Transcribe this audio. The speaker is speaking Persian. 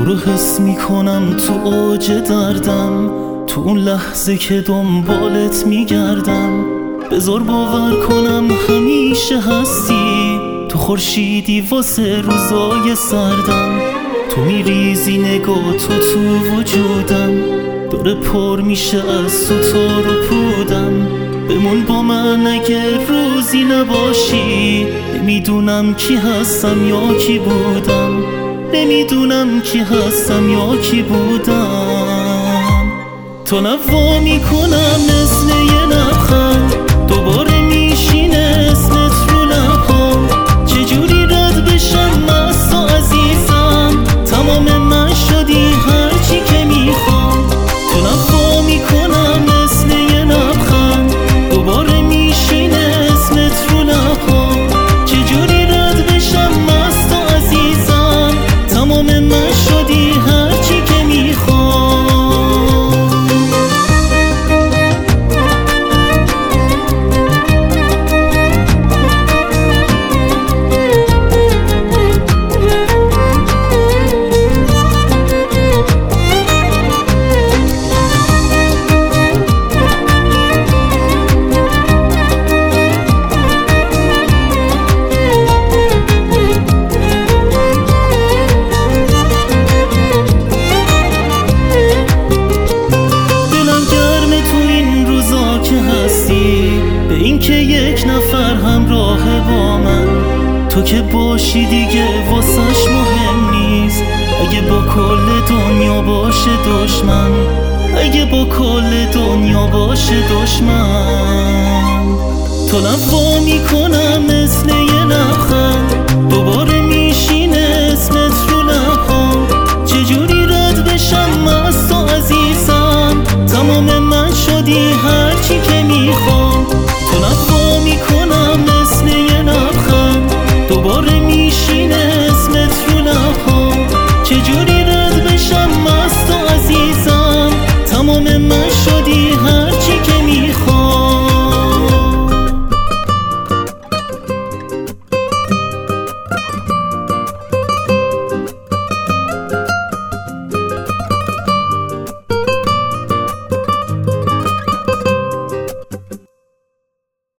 رو حس میکنم تو اوج دردم، تو اون لحظه که دنبالت میگردم. بذار باور کنم همیشه هستی، تو خورشیدی واسه روزای سردم. تو میریزی نگاه تو وجودم، داره پر میشه از تو تار و پودم. بمون با من اگه روزی نباشی، نمیدونم کی هستم یا کی بودم، نمیدونم کی هستم یا کی بودم. تو نوا میکنم مثل یه لبخند، دوباره میشینه اسمت رو لبام. چجوری رد بشم از تو عزیزم، تمام من شدی هرچی که میخوام. تو نوا میکنم مثل یه لبخند، دوباره میشینه اسمت رو لبام. چجوری رد بشم از تو عزیزم، تمام من شدی هرچی که میخوام. به این که یک نفر همراه با من، تو که باشی دیگه واسش مهم نیست. اگه با کل دنیا باشه دشمن، اگه با کل دنیا باشه دشمن. تو نوا میکنم مثل